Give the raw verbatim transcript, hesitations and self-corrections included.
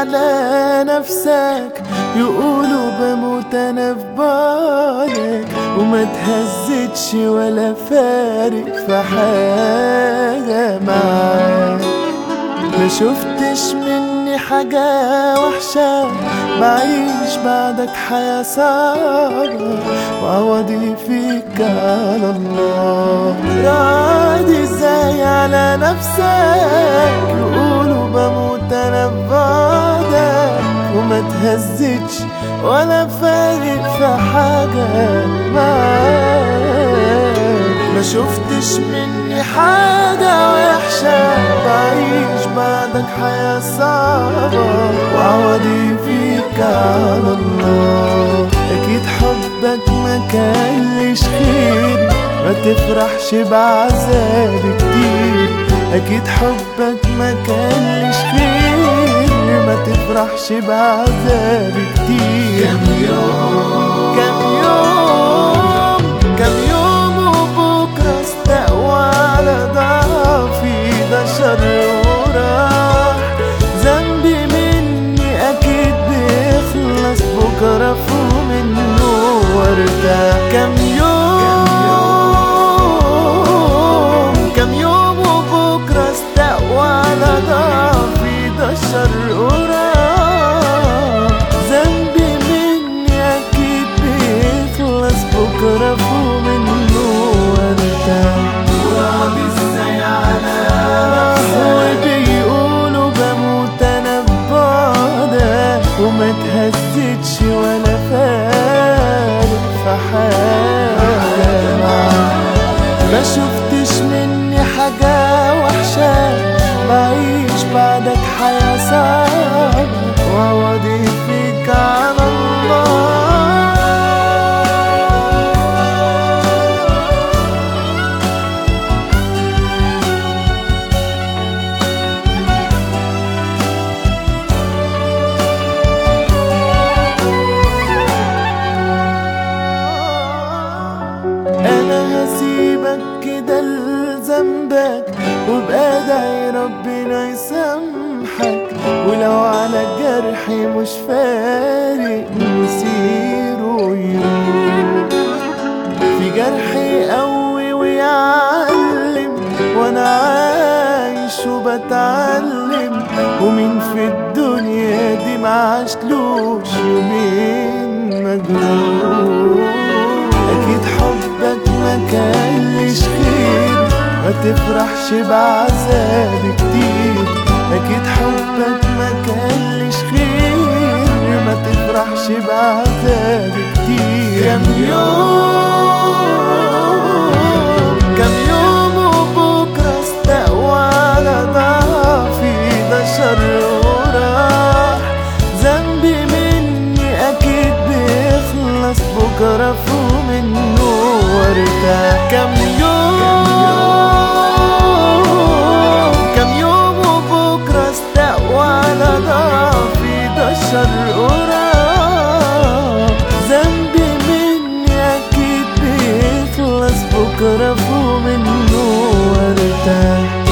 على نفسك، يقولوا بموت انا في بعدك، وما تهزتش ولا فارق في حاجة معاك. ما شفتش مني حاجة وحشة، بعيش بعدك حياة صعبة، وعوضي فيك على الله. راضي ازاي على نفسك، يقولوا بموت انا في بعدك، وما تهزتش ولا فارق في حاجة معاك. ما شفتش مني حاجة وحشة، بعيش بعدك حياة صعبة، وعوضي فيك على الله. أكيد حبك ما كانليش خير، ما تفرحش بعذابي كتير. أكيد حبك ما كانليش خير، ما تفرحش بعذابي كتير. كم يوم كم يوم كم يوم وبكرة استقوى على ضعفي، ده شر وراح. ذنبي مني أكيد بيخلص بكرة، فوق منه وارتاح. كم يوم كم يوم وبكرة استقوى على ضعفي، ده شر وراح. ذنبي مني أكيد بيخلص بكرة، فوق منه وارتاح. وراضي ازاي على نفسك، وبيقولوا بموت انا ببعدك، وما تهزتش ولا فارق في حاجة معاك. ما شفتش مني حاجة وحشة، بعيش بعدك حياة صعبة، وعوضي فيك على الله. أنا هسيبك كده لذنبك، وبأدعي ربنا يسامحك. ولو على جرحي مش فارق مسيره يروح، في جرحي قوي ويعلم، وأنا عايش وبتعلم. ومين في الدنيا دي معاشلوش يومين مجروح. أكيد حبك ما كانليش خير، ما تفرحش بعذابي كتير. أكيد حبك ما كانليش خير، ما تفرحش بعذابي كتير. كم يوم كم يوم وبكرة استقوى على ضعفي، ده شر وراح. ذنبي مني أكيد بيخلص بكرة، فوق منه وارتاح. كم يوم كم يوم وبكرة استقوى على ضعفي، ده شر وراح. ذنبي مني أكيد بيخلص بكرة، فوق منه وارتاح.